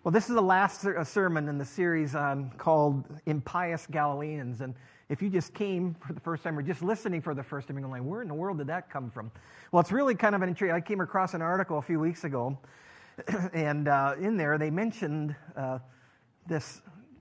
Well, this is the last sermon in the series called Impious Galileans. And if you just came for the first time or just listening for the first time, you're like, where in the world did that come from? Well, it's really kind of an intrigue. I came across an article a few weeks ago, and in there they mentioned this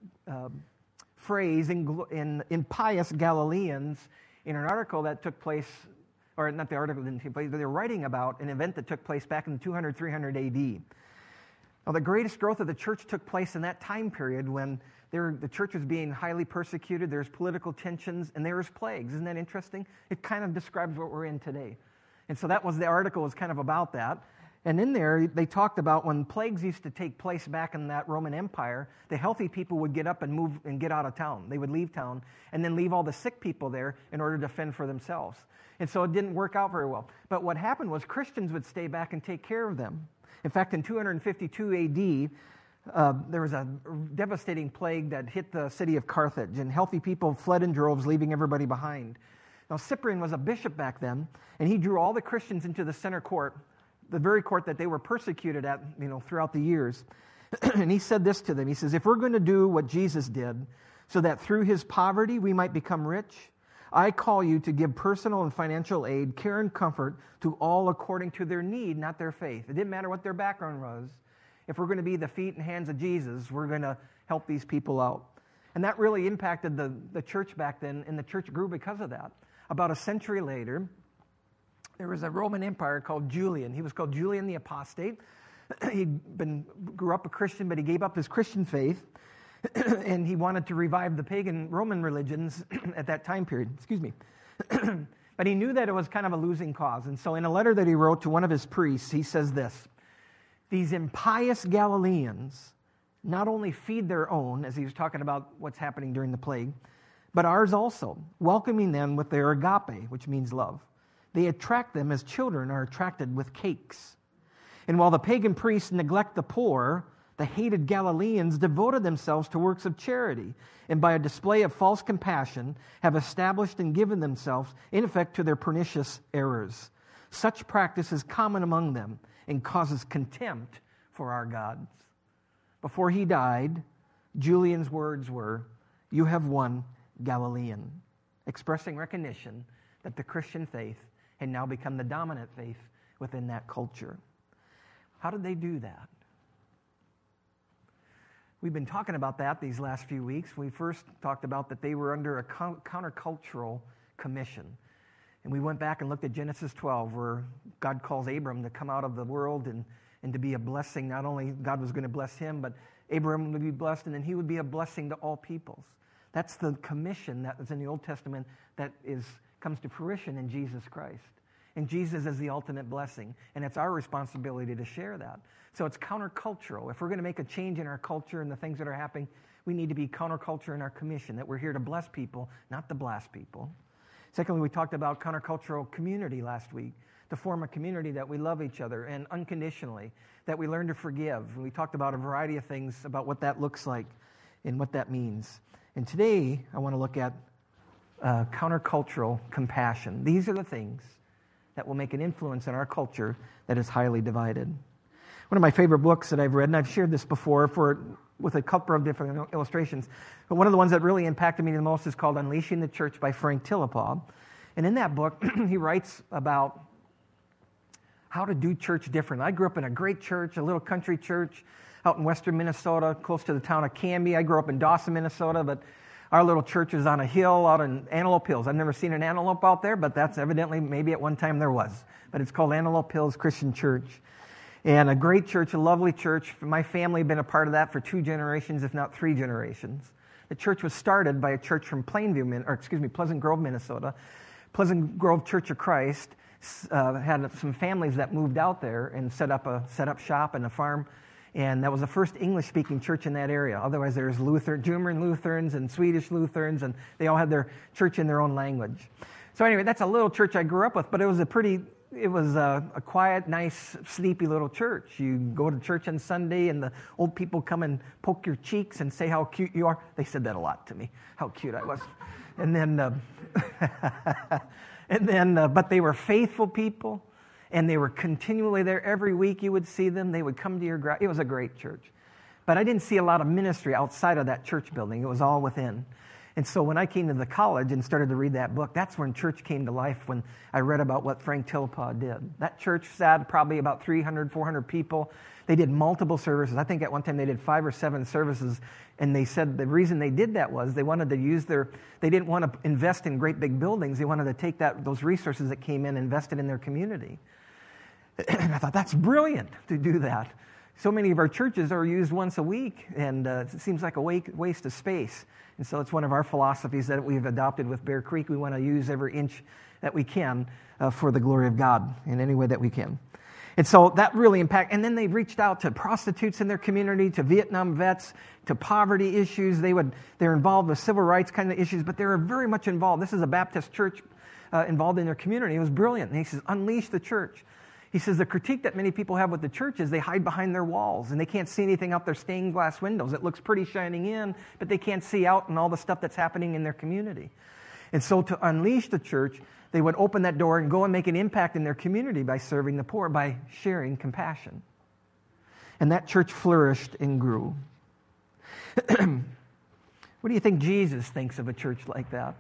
phrase, in impious Galileans, in an article that took place, or not the article didn't take place, but they were writing about an event that took place back in 200, 300 AD. Now, the greatest growth of the church took place in that time period when the church was being highly persecuted, there's political tensions, and there was plagues. Isn't that interesting? It kind of describes what we're in today. And so that was the article was kind of about that. And in there, they talked about when plagues used to take place back in that Roman Empire, the healthy people would get up and move and get out of town. They would leave town and then leave all the sick people there in order to fend for themselves. And so it didn't work out very well. But what happened was Christians would stay back and take care of them. In fact, in 252 AD, there was a devastating plague that hit the city of Carthage, and healthy people fled in droves, leaving everybody behind. Now, Cyprian was a bishop back then, and he drew all the Christians into the center court, the very court that they were persecuted at, throughout the years. And he said this to them. He says, if we're going to do what Jesus did, so that through his poverty we might become rich, I call you to give personal and financial aid, care and comfort to all according to their need, not their faith. It didn't matter what their background was. If we're going to be the feet and hands of Jesus, we're going to help these people out. And that really impacted the church back then, and the church grew because of that. About a century later, there was a Roman Empire called Julian. He was called Julian the Apostate. He grew up a Christian, but he gave up his Christian faith, and he wanted to revive the pagan Roman religions at that time period. But he knew that it was kind of a losing cause. And so in a letter that he wrote to one of his priests, he says this: these impious Galileans not only feed their own, as he was talking about what's happening during the plague, but ours also, welcoming them with their agape, which means love. They attract them as children are attracted with cakes. And while the pagan priests neglect the poor, the hated Galileans devoted themselves to works of charity, and by a display of false compassion have established and given themselves, in effect, to their pernicious errors. Such practice is common among them and causes contempt for our gods. Before he died, Julian's words were, "You have won, Galilean," expressing recognition that the Christian faith had now become the dominant faith within that culture. How did they do that? We've been talking about that these last few weeks. We first talked about that they were under a countercultural commission. And we went back and looked at Genesis 12, where God calls Abram to come out of the world and to be a blessing. Not only God was going to bless him, but Abram would be blessed, and then he would be a blessing to all peoples. That's the commission that was in the Old Testament that comes to fruition in Jesus Christ. And Jesus is the ultimate blessing, and it's our responsibility to share that. So it's countercultural. If we're going to make a change in our culture and the things that are happening, we need to be counterculture in our commission, that we're here to bless people, not to blast people. Secondly, we talked about countercultural community last week, to form a community that we love each other and unconditionally, that we learn to forgive. And we talked about a variety of things about what that looks like and what that means. And today, I want to look at countercultural compassion. These are the things that will make an influence in our culture that is highly divided. One of my favorite books that I've read, and I've shared this before with a couple of different illustrations, but one of the ones that really impacted me the most is called Unleashing the Church by Frank Tillepaugh. And in that book, he writes about how to do church different. I grew up in a great church, a little country church out in western Minnesota, close to the town of Canby. I grew up in Dawson, Minnesota, but our little church is on a hill out in Antelope Hills. I've never seen an antelope out there, but that's evidently, maybe at one time there was. But it's called Antelope Hills Christian Church. And a great church, a lovely church. My family had been a part of that for 2 generations, if not 3 generations. The church was started by a church from Pleasant Grove, Minnesota. Pleasant Grove Church of Christ had some families that moved out there and set up shop and a farm. And that was the first English-speaking church in that area. Otherwise, there's German Lutherans and Swedish Lutherans, and they all had their church in their own language. So anyway, that's a little church I grew up with, but it was a quiet, nice, sleepy little church. You go to church on Sunday, and the old people come and poke your cheeks and say how cute you are. They said that a lot to me, how cute I was. And then, but they were faithful people. And they were continually there. Every week you would see them. They would come to your it was a great church. But I didn't see a lot of ministry outside of that church building. It was all within. And so when I came to the college and started to read that book, that's when church came to life, when I read about what Frank Tillpaugh did. That church sat probably about 300, 400 people. They did multiple services. I think at one time they did 5 or 7 services, and they said the reason they did that was they wanted to use they didn't want to invest in great big buildings. They wanted to take those resources that came in and invest it in their community. And I thought, that's brilliant to do that. So many of our churches are used once a week, and it seems like a waste of space. And so it's one of our philosophies that we've adopted with Bear Creek. We want to use every inch that we can for the glory of God in any way that we can. And so that really impacted. And then they reached out to prostitutes in their community, to Vietnam vets, to poverty issues. They're involved with civil rights kind of issues, but they were very much involved. This is a Baptist church involved in their community. It was brilliant. And he says, unleash the church. He says the critique that many people have with the church is they hide behind their walls and they can't see anything out their stained glass windows. It looks pretty shining in, but they can't see out and all the stuff that's happening in their community. And so to unleash the church, they would open that door and go and make an impact in their community by serving the poor, by sharing compassion. And that church flourished and grew. What do you think Jesus thinks of a church like that?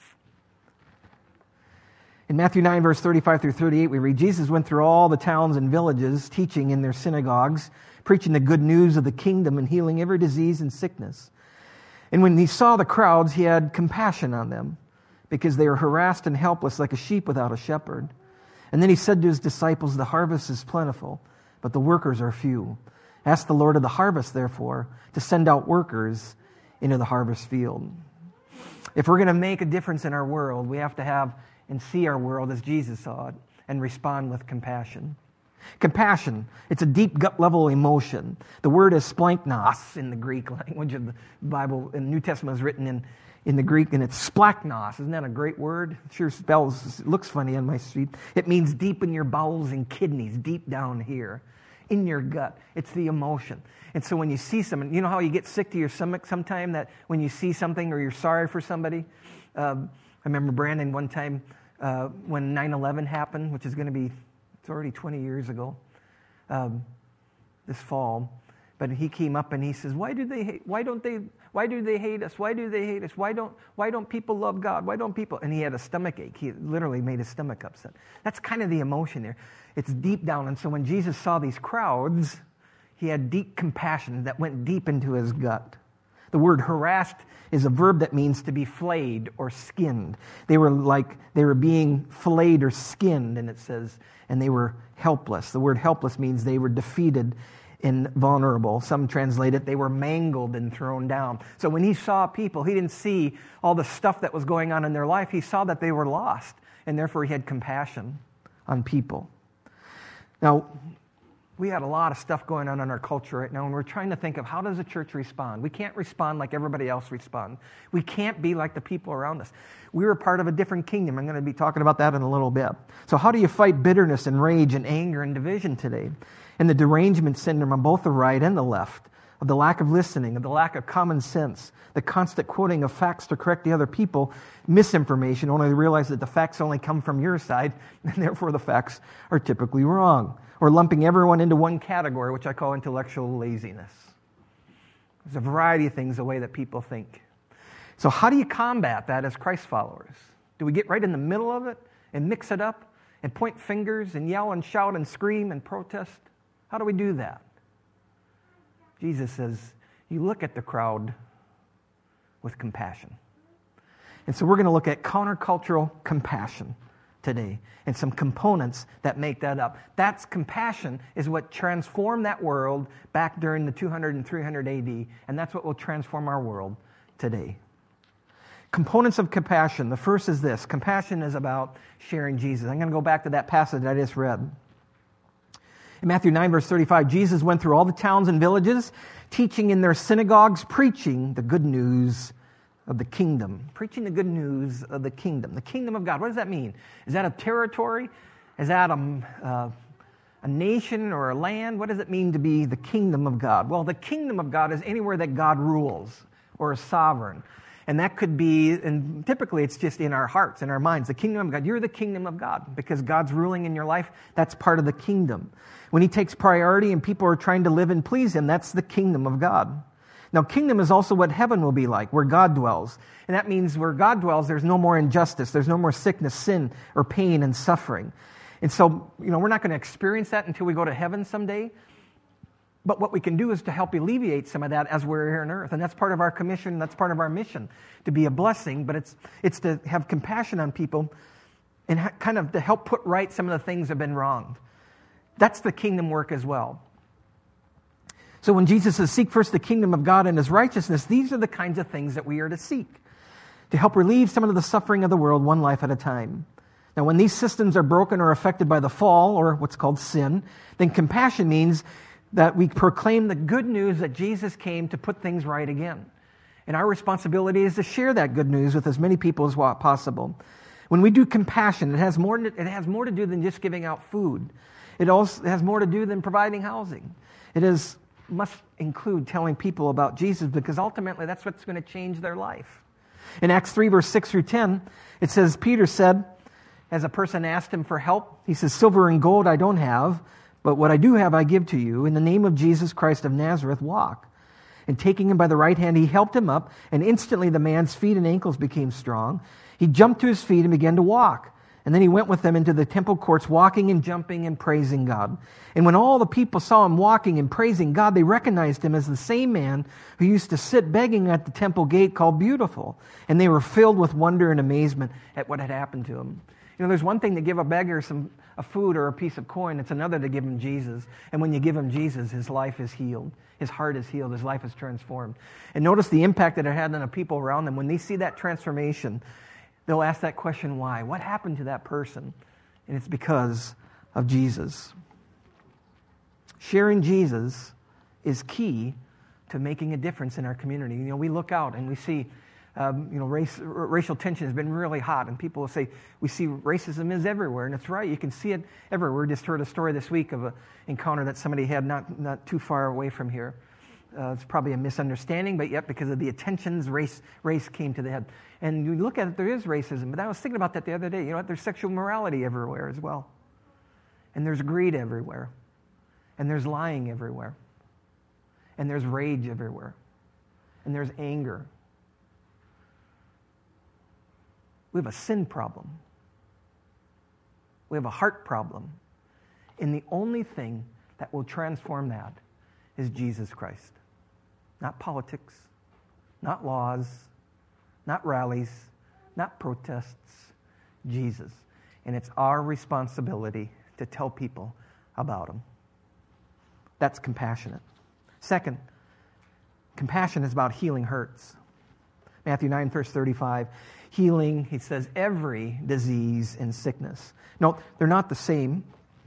In Matthew 9, verse 35 through 38, we read, Jesus went through all the towns and villages, teaching in their synagogues, preaching the good news of the kingdom and healing every disease and sickness. And when he saw the crowds, he had compassion on them, because they were harassed and helpless like a sheep without a shepherd. And then he said to his disciples, the harvest is plentiful, but the workers are few. Ask the Lord of the harvest, therefore, to send out workers into the harvest field. If we're going to make a difference in our world, we have to have and see our world as Jesus saw it and respond with compassion. Compassion, it's a deep gut-level emotion. The word is splanknos in the Greek language of the Bible. In the New Testament is written in the Greek, and it's splachnos. Isn't that a great word? It sure it looks funny on my street. It means deep in your bowels and kidneys, deep down here, in your gut. It's the emotion. And so when you see someone, you know how you get sick to your stomach sometime, that when you see something or you're sorry for somebody? I remember Brandon one time when 9/11 happened, which is going to be, it's already 20 years ago, this fall. But he came up and he says, why do they hate us? Why do they hate us? Why don't people love God? Why don't people? And he had a stomach ache. He literally made his stomach upset. That's kind of the emotion there. It's deep down. And so when Jesus saw these crowds, he had deep compassion that went deep into his gut. The word harassed is a verb that means to be flayed or skinned. They were being flayed or skinned, and it says, and they were helpless. The word helpless means they were defeated and vulnerable. Some translate it, they were mangled and thrown down. So when he saw people, he didn't see all the stuff that was going on in their life. He saw that they were lost, and therefore he had compassion on people. Now, we had a lot of stuff going on in our culture right now, and we're trying to think of how does the church respond? We can't respond like everybody else responds. We can't be like the people around us. We were part of a different kingdom. I'm going to be talking about that in a little bit. So how do you fight bitterness and rage and anger and division today? And the derangement syndrome on both the right and the left, of the lack of listening, of the lack of common sense, the constant quoting of facts to correct the other people, misinformation, only to realize that the facts only come from your side, and therefore the facts are typically wrong. Or lumping everyone into one category, which I call intellectual laziness. There's a variety of things, the way that people think. So how do you combat that as Christ followers? Do we get right in the middle of it and mix it up and point fingers and yell and shout and scream and protest? How do we do that? Jesus says, you look at the crowd with compassion. And so we're going to look at countercultural compassion today and some components that make that up. That's compassion is what transformed that world back during the 200 and 300 AD, and that's what will transform our world today. Components of compassion. The first is this. Compassion is about sharing Jesus. I'm going to go back to that passage I just read. In Matthew 9, verse 35, Jesus went through all the towns and villages, teaching in their synagogues, preaching the good news of the kingdom. Preaching the good news of the kingdom of God. What does that mean? Is that a territory? Is that a nation or a land? What does it mean to be the kingdom of God? Well, the kingdom of God is anywhere that God rules or is sovereign. And that could be, and typically it's just in our hearts, in our minds, the kingdom of God. You're the kingdom of God because God's ruling in your life. That's part of the kingdom. When he takes priority and people are trying to live and please him, that's the kingdom of God. Now, kingdom is also what heaven will be like, where God dwells. And that means where God dwells, there's no more injustice. There's no more sickness, sin, or pain and suffering. And so, we're not going to experience that until we go to heaven someday. But what we can do is to help alleviate some of that as we're here on earth. And that's part of our commission. That's part of our mission, to be a blessing. But it's to have compassion on people and kind of to help put right some of the things that have been wronged. That's the kingdom work as well. So when Jesus says, seek first the kingdom of God and his righteousness, these are the kinds of things that we are to seek, to help relieve some of the suffering of the world one life at a time. Now, when these systems are broken or affected by the fall, or what's called sin, then compassion means that we proclaim the good news that Jesus came to put things right again. And our responsibility is to share that good news with as many people as possible. When we do compassion, it has more to do than just giving out food. It also has more to do than providing housing. Must include telling people about Jesus, because ultimately that's what's going to change their life. In Acts 3, verse 6 through 10, it says, Peter said, as a person asked him for help, he says, silver and gold I don't have, but what I do have I give to you. In the name of Jesus Christ of Nazareth, walk. And taking him by the right hand, he helped him up, and instantly the man's feet and ankles became strong. He jumped to his feet and began to walk. And then he went with them into the temple courts, walking and jumping and praising God. And when all the people saw him walking and praising God, they recognized him as the same man who used to sit begging at the temple gate called Beautiful. And they were filled with wonder and amazement at what had happened to him. There's one thing to give a beggar a food or a piece of coin. It's another to give him Jesus. And when you give him Jesus, his life is healed. His heart is healed. His life is transformed. And notice the impact that it had on the people around them. When they see that transformation, they'll ask that question, why? What happened to that person? And it's because of Jesus. Sharing Jesus is key to making a difference in our community. We look out and we see racial tension has been really hot, and people will say, we see racism is everywhere, and it's right. You can see it everywhere. We just heard a story this week of an encounter that somebody had not too far away from here. It's probably a misunderstanding, but yet because of the attentions, race came to the head. And you look at it, there is racism. But I was thinking about that the other day. There's sexual morality everywhere as well. And there's greed everywhere. And there's lying everywhere. And there's rage everywhere. And there's anger. We have a sin problem. We have a heart problem. And the only thing that will transform that is Jesus Christ. Not politics, not laws, not rallies, not protests, Jesus. And it's our responsibility to tell people about him. That's compassionate. Second, compassion is about healing hurts. Matthew 9, verse 35. Healing, he says, every disease and sickness. No, they're not the same.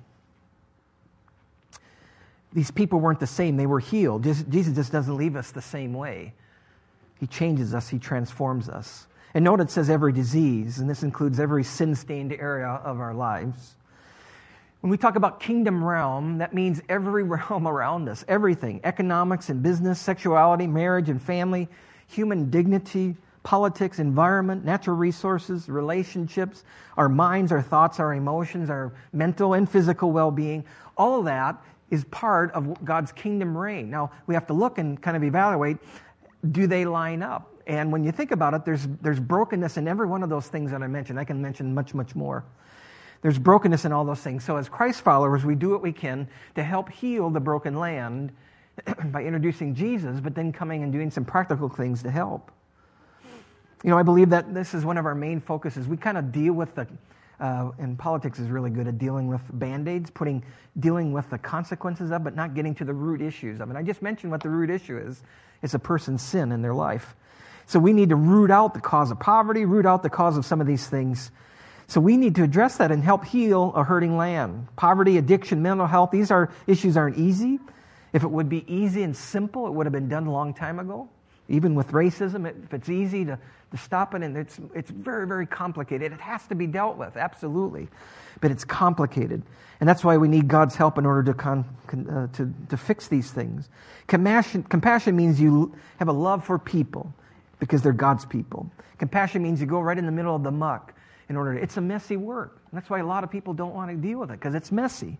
These people weren't the same. They were healed. Jesus just doesn't leave us the same way. He changes us. He transforms us. And note it says every disease, and this includes every sin-stained area of our lives. When we talk about kingdom realm, that means every realm around us, everything. Economics and business, sexuality, marriage and family, human dignity, politics, environment, natural resources, relationships, our minds, our thoughts, our emotions, our mental and physical well-being. All of that is part of God's kingdom reign. Now, we have to look and kind of evaluate, do they line up? And when you think about it, there's brokenness in every one of those things that I mentioned. I can mention much, much more. There's brokenness in all those things. So as Christ followers, we do what we can to help heal the broken land by introducing Jesus, but then coming and doing some practical things to help. I believe that this is one of our main focuses. We kind of deal with and politics is really good at dealing with Band-Aids, dealing with the consequences of, but not getting to the root issues of it. I just mentioned what the root issue is. It's a person's sin in their life. So we need to root out the cause of poverty, root out the cause of some of these things. So we need to address that and help heal a hurting land. Poverty, addiction, mental health, these issues aren't easy. If it would be easy and simple, it would have been done a long time ago. Even with racism, if it's easy to stop it, and it's very, very complicated. It has to be dealt with, absolutely. But it's complicated. And that's why we need God's help in order to fix these things. Compassion means you have a love for people. because they're God's people. Compassion means you go right in the middle of the muck in order to, it's a messy work. That's why a lot of people don't want to deal with it, because it's messy.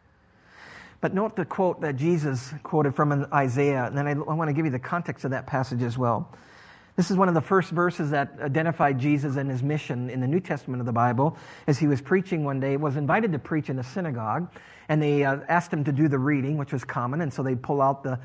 But note the quote that Jesus quoted from Isaiah, and then I want to give you the context of that passage as well. This is one of the first verses that identified Jesus and his mission in the New Testament of the Bible. As he was preaching one day, was invited to preach in a synagogue, and they asked him to do the reading, which was common, and so they pull out the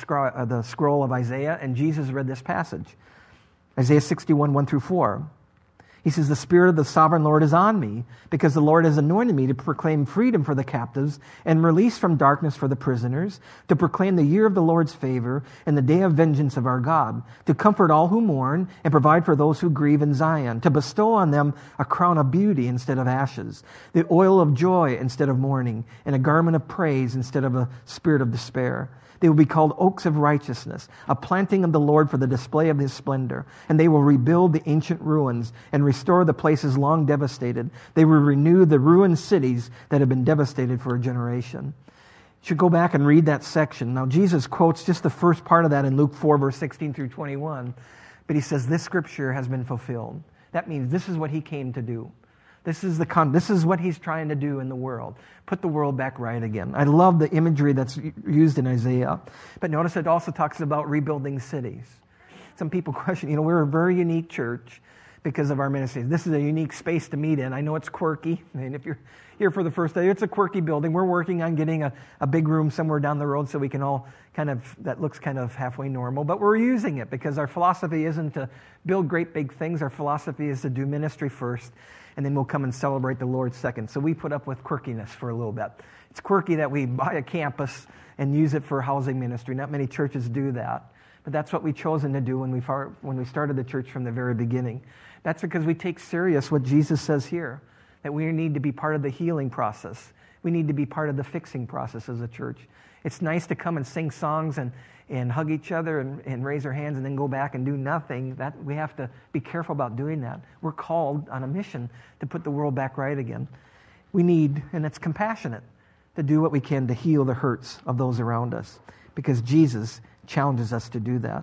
scroll of Isaiah, and Jesus read this passage. Isaiah 61, 1 through 4. He says, "The Spirit of the Sovereign Lord is on me, because the Lord has anointed me to proclaim freedom for the captives and release from darkness for the prisoners, to proclaim the year of the Lord's favor and the day of vengeance of our God, to comfort all who mourn and provide for those who grieve in Zion, to bestow on them a crown of beauty instead of ashes, the oil of joy instead of mourning, and a garment of praise instead of a spirit of despair. They will be called oaks of righteousness, a planting of the Lord for the display of his splendor. And they will rebuild the ancient ruins and restore the places long devastated. They will renew the ruined cities that have been devastated for a generation." You should go back and read that section. Now, Jesus quotes just the first part of that in Luke 4, verse 16 through 21. But he says, this scripture has been fulfilled. That means this is what he came to do. This is what he's trying to do in the world. Put the world back right again. I love the imagery that's used in Isaiah. But notice it also talks about rebuilding cities. Some people question, we're a very unique church because of our ministry. This is a unique space to meet in. I know it's quirky. I mean, if you're here for the first day, it's a quirky building. We're working on getting a big room somewhere down the road so we can all that looks kind of halfway normal. But we're using it because our philosophy isn't to build great big things. Our philosophy is to do ministry first, and then we'll come and celebrate the Lord second. So we put up with quirkiness for a little bit. It's quirky that we buy a campus and use it for housing ministry. Not many churches do that. But that's what we've chosen to do when we started the church from the very beginning. That's because we take serious what Jesus says here, that we need to be part of the healing process. We need to be part of the fixing process as a church. It's nice to come and sing songs and hug each other and raise our hands and then go back and do nothing. That we have to be careful about doing that. We're called on a mission to put the world back right again. We need, and it's compassionate, to do what we can to heal the hurts of those around us, because Jesus challenges us to do that.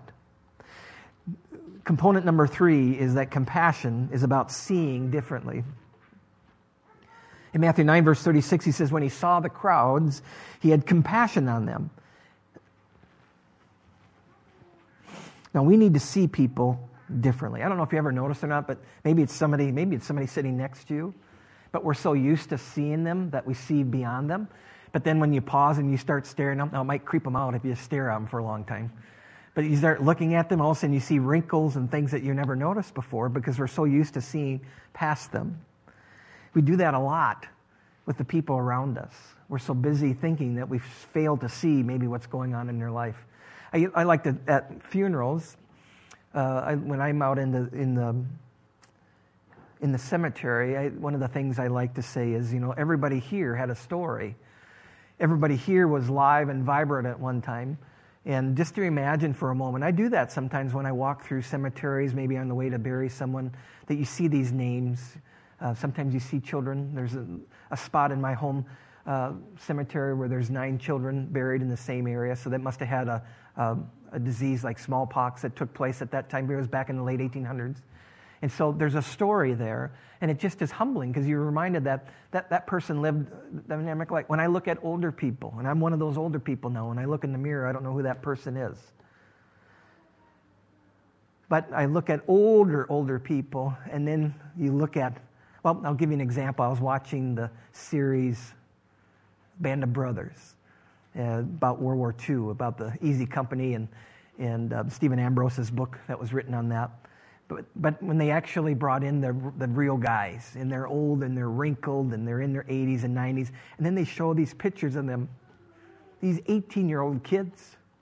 Component number 3 is that compassion is about seeing differently. In Matthew 9, verse 36, he says, when he saw the crowds, he had compassion on them. Now, we need to see people differently. I don't know if you ever noticed or not, but maybe it's somebody sitting next to you, but we're so used to seeing them that we see beyond them. But then when you pause and you start staring at them, now it might creep them out if you stare at them for a long time. But you start looking at them, all of a sudden you see wrinkles and things that you never noticed before because we're so used to seeing past them. We do that a lot with the people around us. We're so busy thinking that we've failed to see maybe what's going on in their life. I like to, at funerals, when I'm out in the cemetery, one of the things I like to say is, everybody here had a story. Everybody here was live and vibrant at one time. And just to imagine for a moment, I do that sometimes when I walk through cemeteries, maybe on the way to bury someone, that you see these names. Sometimes you see children. There's a spot in my home cemetery where there's 9 children buried in the same area. So that must have had a disease like smallpox that took place at that time. It was back in the late 1800s. And so there's a story there. And it just is humbling because you're reminded that person lived the dynamic life. When I look at older people, and I'm one of those older people now, when I look in the mirror, I don't know who that person is. But I look at older people, and then you look at, well, I'll give you an example. I was watching the series Band of Brothers about World War II, about the Easy Company and Stephen Ambrose's book that was written on that. But when they actually brought in the real guys, and they're old and they're wrinkled and they're in their 80s and 90s, and then they show these pictures of them, these 18-year-old kids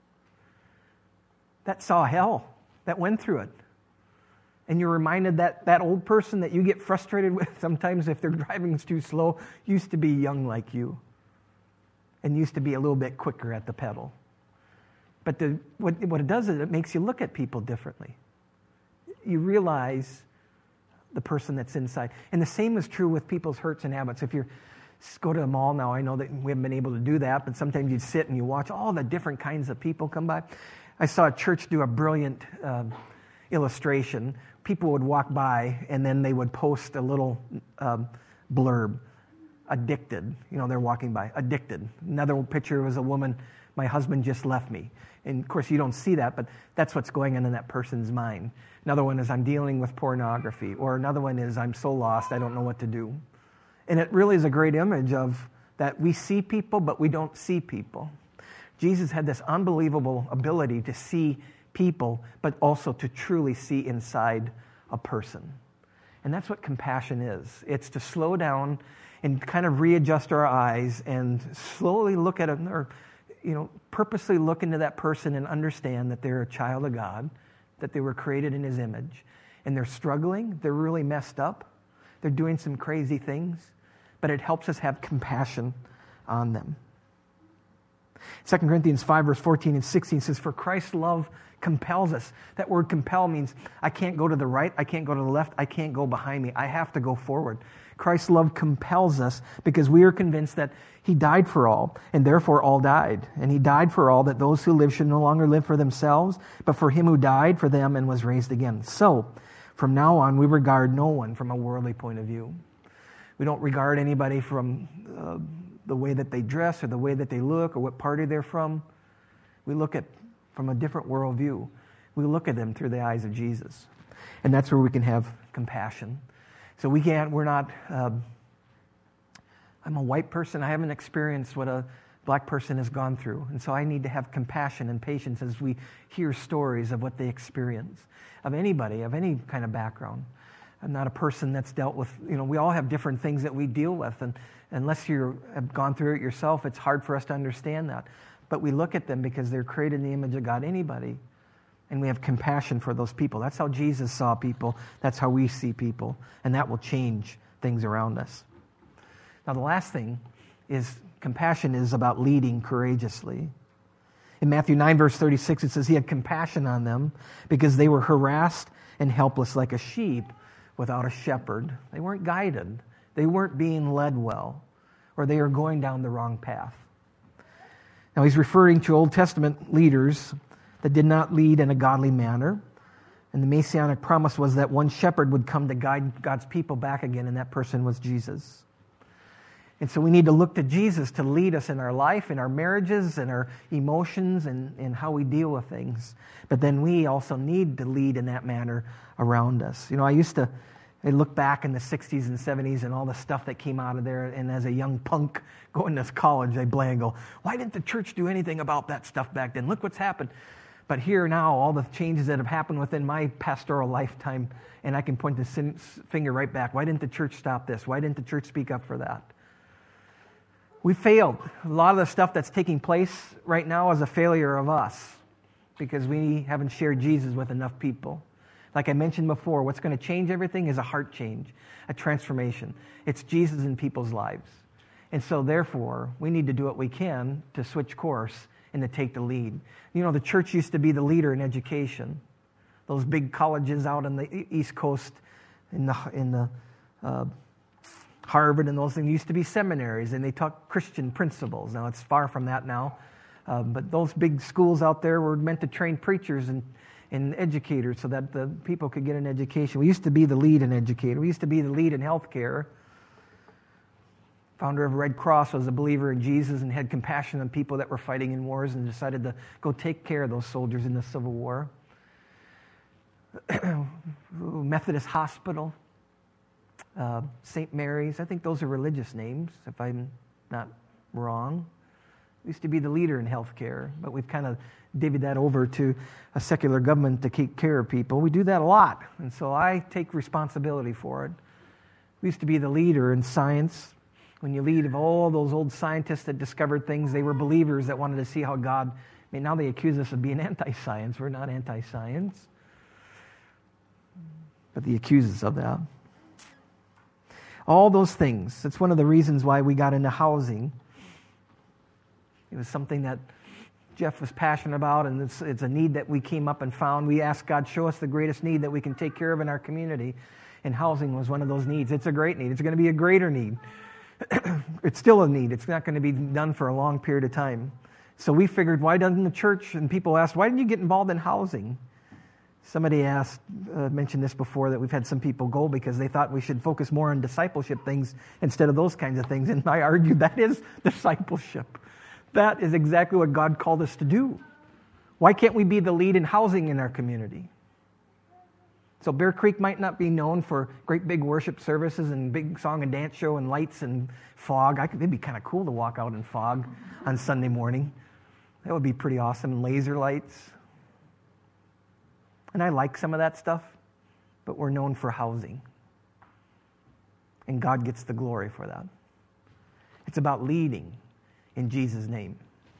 that saw hell, that went through it. And you're reminded that old person that you get frustrated with sometimes if their driving's too slow used to be young like you and used to be a little bit quicker at the pedal. But what it does is it makes you look at people differently. You realize the person that's inside. And the same is true with people's hurts and habits. If you go to a mall now, I know that we haven't been able to do that, but sometimes you sit and you watch all the different kinds of people come by. I saw a church do a brilliant illustration. People would walk by, and then they would post a little blurb, addicted. They're walking by, addicted. Another picture was a woman, my husband just left me. And, of course, you don't see that, but that's what's going on in that person's mind. Another one is, I'm dealing with pornography. Or another one is, I'm so lost, I don't know what to do. And it really is a great image of that we see people, but we don't see people. Jesus had this unbelievable ability to see people, but also to truly see inside a person. And that's what compassion is. It's to slow down and kind of readjust our eyes and slowly look at them, or purposely look into that person and understand that they're a child of God, that they were created in His image, and they're struggling, they're really messed up, they're doing some crazy things, but it helps us have compassion on them. 2 Corinthians 5, verse 14 and 16 says, for Christ's love compels us. That word compel means I can't go to the right, I can't go to the left, I can't go behind me. I have to go forward. Christ's love compels us because we are convinced that He died for all, and therefore all died. And He died for all, that those who live should no longer live for themselves, but for Him who died for them and was raised again. So, from now on, we regard no one from a worldly point of view. We don't regard anybody from the way that they dress or the way that they look or what party they're from. We look at from a different worldview. We look at them through the eyes of Jesus. And that's where we can have compassion. So we're not, I'm a white person. I haven't experienced what a black person has gone through. And so I need to have compassion and patience as we hear stories of what they experience, of anybody, of any kind of background. I'm not a person that's dealt with, we all have different things that we deal with. And unless you have gone through it yourself, it's hard for us to understand that. But we look at them because they're created in the image of God, anybody. And we have compassion for those people. That's how Jesus saw people. That's how we see people. And that will change things around us. Now, the last thing is compassion is about leading courageously. In Matthew 9, verse 36, it says, He had compassion on them because they were harassed and helpless like a sheep without a shepherd. They weren't guided. They weren't being led well, or they are going down the wrong path. Now, he's referring to Old Testament leaders that did not lead in a godly manner. And the Messianic promise was that one shepherd would come to guide God's people back again, and that person was Jesus. And so we need to look to Jesus to lead us in our life, in our marriages, in our emotions, and how we deal with things. But then we also need to lead in that manner around us. I look back in the 60s and 70s and all the stuff that came out of there, and as a young punk going to college, I blame and go, why didn't the church do anything about that stuff back then? Look what's happened. But here now, all the changes that have happened within my pastoral lifetime, and I can point the finger right back. Why didn't the church stop this? Why didn't the church speak up for that? We failed. A lot of the stuff that's taking place right now is a failure of us because we haven't shared Jesus with enough people. Like I mentioned before, what's going to change everything is a heart change, a transformation. It's Jesus in people's lives. And so therefore, we need to do what we can to switch course and to take the lead. The church used to be the leader in education. Those big colleges out on the East Coast, in the Harvard and those things used to be seminaries, and they taught Christian principles. Now it's far from that now, but those big schools out there were meant to train preachers and educators so that the people could get an education. We used to be the lead in education. We used to be the lead in healthcare. Founder of Red Cross was a believer in Jesus and had compassion on people that were fighting in wars and decided to go take care of those soldiers in the Civil War. Methodist Hospital, St. Mary's, I think those are religious names, if I'm not wrong. We used to be the leader in healthcare, but we've kind of divvied that over to a secular government to take care of people. We do that a lot, and so I take responsibility for it. We used to be the leader in science. When you lead of all those old scientists that discovered things, they were believers that wanted to see how God... now they accuse us of being anti-science. We're not anti-science. But they accuse us of that. All those things. That's one of the reasons why we got into housing. It was something that Jeff was passionate about, and it's a need that we came up and found. We asked God, show us the greatest need that we can take care of in our community. And housing was one of those needs. It's a great need. It's going to be a greater need. It's still a need. It's not going to be done for a long period of time. So we figured, why doesn't the church, and people asked, why didn't you get involved in housing? Somebody mentioned this before, that we've had some people go because they thought we should focus more on discipleship things instead of those kinds of things. And I argued that is discipleship. That is exactly what God called us to do. Why can't we be the lead in housing in our community? So Bear Creek might not be known for great big worship services and big song and dance show and lights and fog. It'd be kind of cool to walk out in fog on Sunday morning. That would be pretty awesome. And laser lights. And I like some of that stuff, but we're known for housing. And God gets the glory for that. It's about leading in Jesus' name.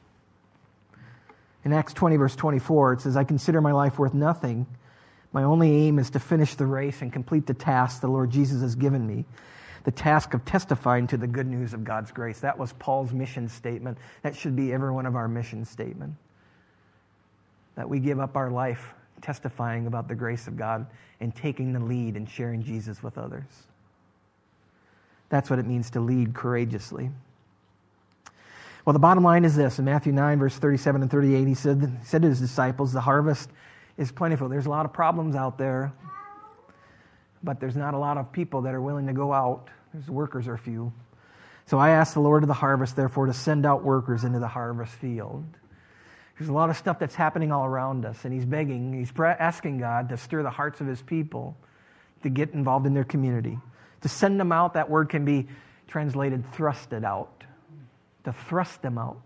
In Acts 20, verse 24, it says, I consider my life worth nothing. My only aim is to finish the race and complete the task the Lord Jesus has given me, the task of testifying to the good news of God's grace. That was Paul's mission statement. That should be every one of our mission statement. That we give up our life testifying about the grace of God and taking the lead and sharing Jesus with others. That's what it means to lead courageously. Well, the bottom line is this. In Matthew 9, verse 37 and 38, he said to his disciples, the harvest is plentiful. There's a lot of problems out there, but there's not a lot of people that are willing to go out. There's workers are few. So I ask the Lord of the harvest, therefore, to send out workers into the harvest field. There's a lot of stuff that's happening all around us, and he's asking God to stir the hearts of his people to get involved in their community. To send them out, that word can be translated thrusted out. To thrust them out.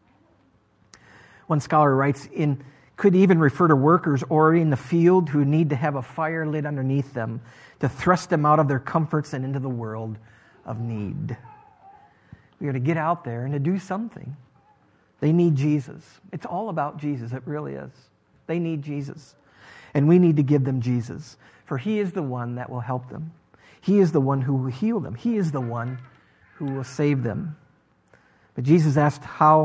One scholar writes, could even refer to workers already in the field who need to have a fire lit underneath them to thrust them out of their comforts and into the world of need. We are to get out there and to do something. They need Jesus. It's all about Jesus. It really is. They need Jesus. And we need to give them Jesus. For he is the one that will help them. He is the one who will heal them. He is the one who will save them. But Jesus asked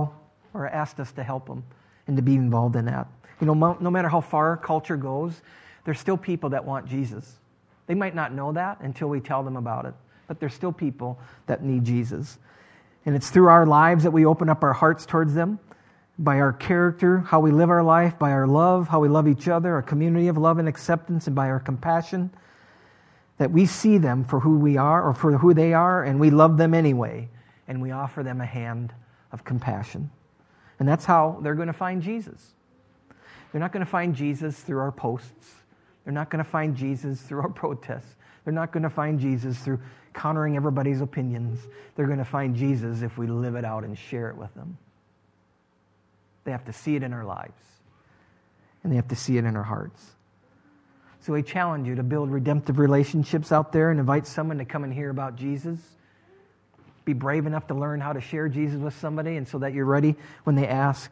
us to help them and to be involved in that. You know, no matter how far culture goes, there's still people that want Jesus. They might not know that until we tell them about it. But there's still people that need Jesus. And it's through our lives that we open up our hearts towards them, by our character, how we live our life, by our love, how we love each other, our community of love and acceptance, and by our compassion, that we see them for who we are or for who they are, and we love them anyway, and we offer them a hand of compassion. And that's how they're going to find Jesus. They're not going to find Jesus through our posts. They're not going to find Jesus through our protests. They're not going to find Jesus through countering everybody's opinions. They're going to find Jesus if we live it out and share it with them. They have to see it in our lives. And they have to see it in our hearts. So we challenge you to build redemptive relationships out there and invite someone to come and hear about Jesus. Be brave enough to learn how to share Jesus with somebody, and so that you're ready when they ask.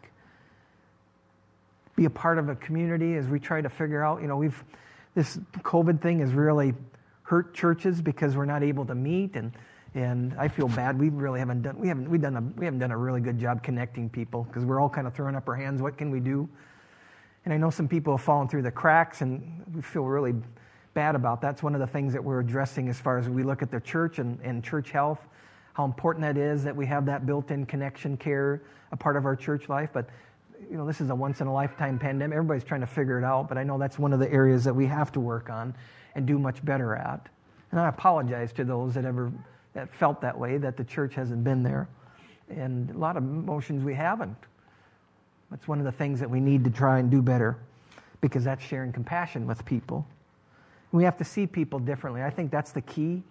Be a part of a community as we try to figure out, this COVID thing has really hurt churches because we're not able to meet, and I feel bad. We really haven't done a really good job connecting people because we're all kind of throwing up our hands. What can we do? And I know some people have fallen through the cracks, and we feel really bad about that. That's one of the things that we're addressing as far as we look at the church and church health, how important that is that we have that built-in connection care, a part of our church life. But this is a once-in-a-lifetime pandemic. Everybody's trying to figure it out, but I know that's one of the areas that we have to work on and do much better at. And I apologize to those that felt that way, that the church hasn't been there. And a lot of emotions we haven't. That's one of the things that we need to try and do better, because that's sharing compassion with people. We have to see people differently. I think that's the key.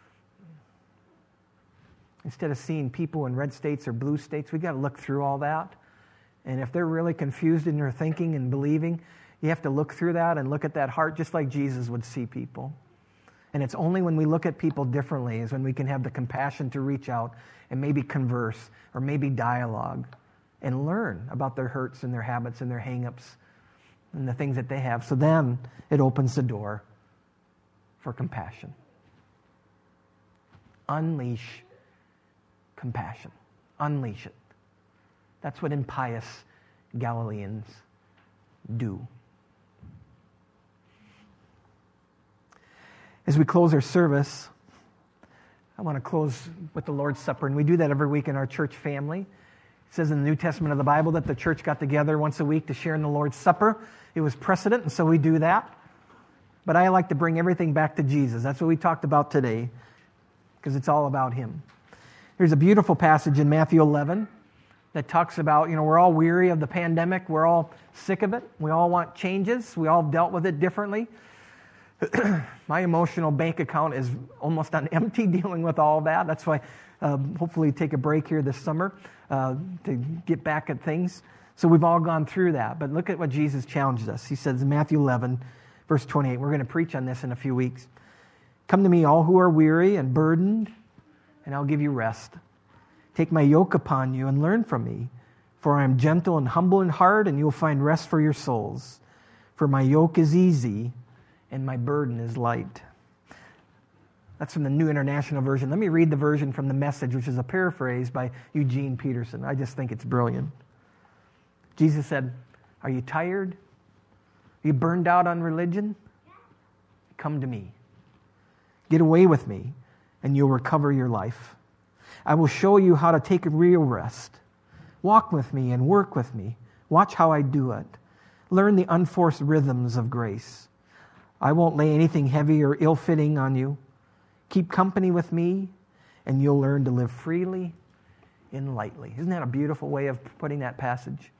Instead of seeing people in red states or blue states, we've got to look through all that. And if they're really confused in their thinking and believing, you have to look through that and look at that heart just like Jesus would see people. And it's only when we look at people differently is when we can have the compassion to reach out and maybe converse or maybe dialogue and learn about their hurts and their habits and their hang-ups and the things that they have. So then it opens the door for compassion. Unleash compassion. Unleash it. That's what impious Galileans do. As we close our service, I want to close with the Lord's Supper, and we do that every week in our church family. It says in the New Testament of the Bible that the church got together once a week to share in the Lord's Supper. It was precedent, and so we do that. But I like to bring everything back to Jesus. That's what we talked about today, because it's all about Him. There's a beautiful passage in Matthew 11 that talks about, we're all weary of the pandemic. We're all sick of it. We all want changes. We all dealt with it differently. My emotional bank account is almost on empty dealing with all of that. That's why hopefully take a break here this summer to get back at things. So we've all gone through that. But look at what Jesus challenges us. He says in Matthew 11, verse 28, we're going to preach on this in a few weeks. Come to me, all who are weary and burdened, and I'll give you rest. Take my yoke upon you and learn from me, for I am gentle and humble in heart, and you'll find rest for your souls. For my yoke is easy, and my burden is light. That's from the New International Version. Let me read the version from the Message, which is a paraphrase by Eugene Peterson. I just think it's brilliant. Jesus said, are you tired? Are you burned out on religion? Come to me. Get away with me, and you'll recover your life. I will show you how to take a real rest. Walk with me and work with me. Watch how I do it. Learn the unforced rhythms of grace. I won't lay anything heavy or ill-fitting on you. Keep company with me, and you'll learn to live freely and lightly. Isn't that a beautiful way of putting that passage?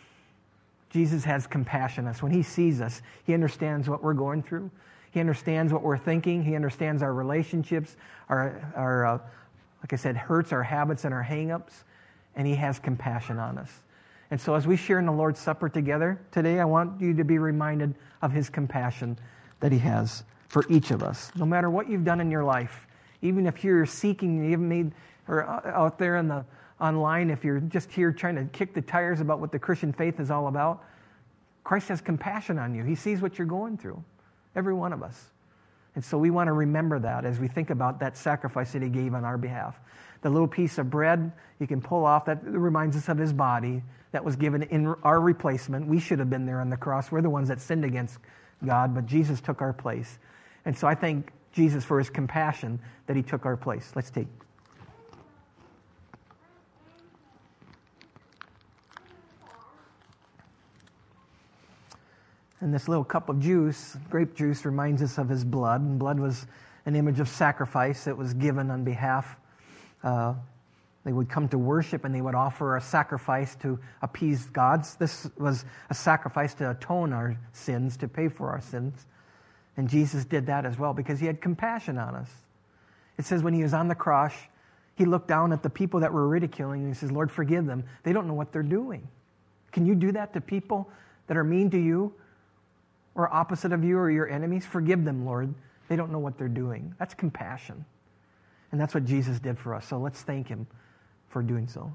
Jesus has compassion on us. When He sees us, He understands what we're going through. He understands what we're thinking. He understands our relationships, our like I said, hurts, our habits, and our hang-ups, and He has compassion on us. And so as we share in the Lord's Supper together today, I want you to be reminded of His compassion that He has for each of us. No matter what you've done in your life, even if you're seeking, you haven't made, or out there in the online, if you're just here trying to kick the tires about what the Christian faith is all about, Christ has compassion on you. He sees what you're going through, every one of us. And so we want to remember that as we think about that sacrifice that He gave on our behalf. The little piece of bread you can pull off, that reminds us of His body that was given in our replacement. We should have been there on the cross. We're the ones that sinned against God, but Jesus took our place. And so I thank Jesus for His compassion that He took our place. Let's take. And this little cup of juice, grape juice, reminds us of His blood. And blood was an image of sacrifice that was given on behalf. They would come to worship and they would offer a sacrifice to appease God. This was a sacrifice to atone our sins, to pay for our sins. And Jesus did that as well because He had compassion on us. It says when He was on the cross, He looked down at the people that were ridiculing and He says, Lord, forgive them. They don't know what they're doing. Can you do that to people that are mean to you or opposite of you or your enemies? Forgive them, Lord. They don't know what they're doing. That's compassion. And that's what Jesus did for us. So let's thank Him for doing so.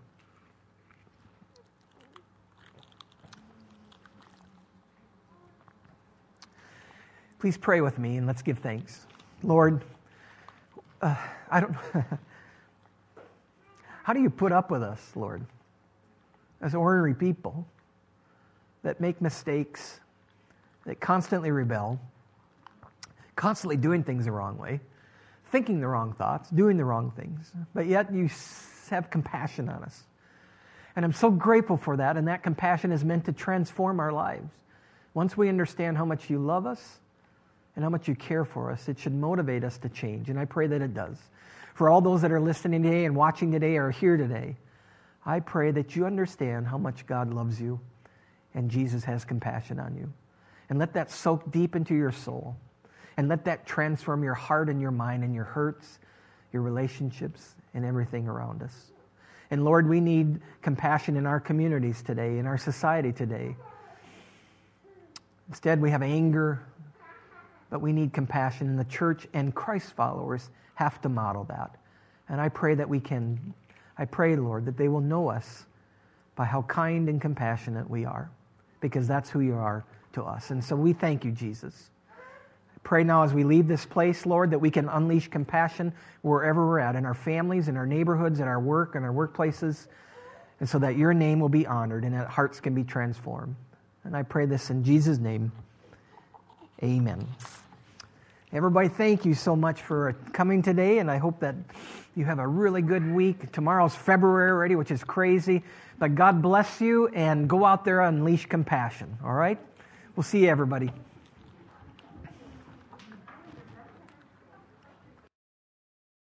Please pray with me and let's give thanks. Lord, I don't how do you put up with us, Lord, as ordinary people that make mistakes, that constantly rebel, constantly doing things the wrong way, thinking the wrong thoughts, doing the wrong things, but yet you have compassion on us. And I'm so grateful for that, and that compassion is meant to transform our lives. Once we understand how much you love us and how much you care for us, it should motivate us to change, and I pray that it does. For all those that are listening today and watching today or here today, I pray that you understand how much God loves you and Jesus has compassion on you. And let that soak deep into your soul. And let that transform your heart and your mind and your hurts, your relationships, and everything around us. And Lord, we need compassion in our communities today, in our society today. Instead, we have anger, but we need compassion. And the church and Christ followers have to model that. And I pray that we can. I pray, Lord, that they will know us by how kind and compassionate we are, because that's who you are to us. And so we thank you, Jesus. Pray now as we leave this place, Lord, that we can unleash compassion wherever we're at, in our families, in our neighborhoods, in our work, in our workplaces, and so that your name will be honored and that hearts can be transformed. And I pray this in Jesus' name. Amen. Everybody, thank you so much for coming today, and I hope that you have a really good week. Tomorrow's February already, which is crazy, but God bless you, and go out there and unleash compassion, all right? We'll see you, everybody.